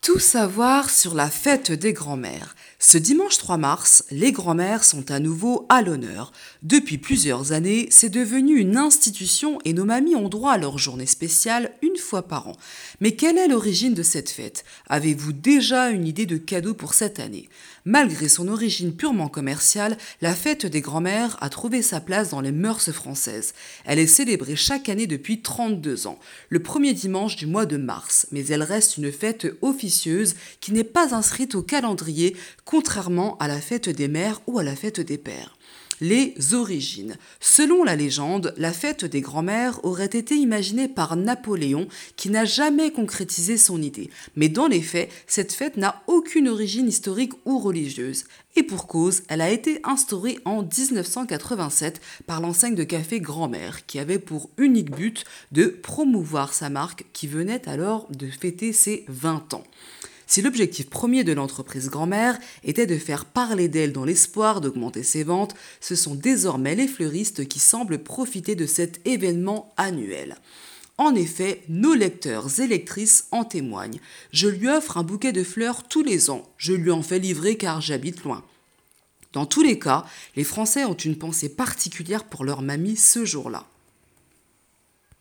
Tout savoir sur la fête des grands-mères. Ce dimanche 3 mars, les grands-mères sont à nouveau à l'honneur. Depuis plusieurs années, c'est devenu une institution et nos mamies ont droit à leur journée spéciale une fois par an. Mais quelle est l'origine de cette fête? Avez-vous déjà une idée de cadeau pour cette année? Malgré son origine purement commerciale, la fête des grands-mères a trouvé sa place dans les mœurs françaises. Elle est célébrée chaque année depuis 32 ans, le premier dimanche du mois de mars, mais elle reste une fête officieuse qui n'est pas inscrite au calendrier, contrairement à la fête des mères ou à la fête des pères. Les origines. Selon la légende, la fête des grands-mères aurait été imaginée par Napoléon qui n'a jamais concrétisé son idée. Mais dans les faits, cette fête n'a aucune origine historique ou religieuse. Et pour cause, elle a été instaurée en 1987 par l'enseigne de café Grand-Mère qui avait pour unique but de promouvoir sa marque qui venait alors de fêter ses 20 ans. Si l'objectif premier de l'entreprise Grand-Mère était de faire parler d'elle dans l'espoir d'augmenter ses ventes, ce sont désormais les fleuristes qui semblent profiter de cet événement annuel. En effet, nos lecteurs et lectrices en témoignent. Je lui offre un bouquet de fleurs tous les ans. Je lui en fais livrer car j'habite loin. Dans tous les cas, les Français ont une pensée particulière pour leur mamie ce jour-là.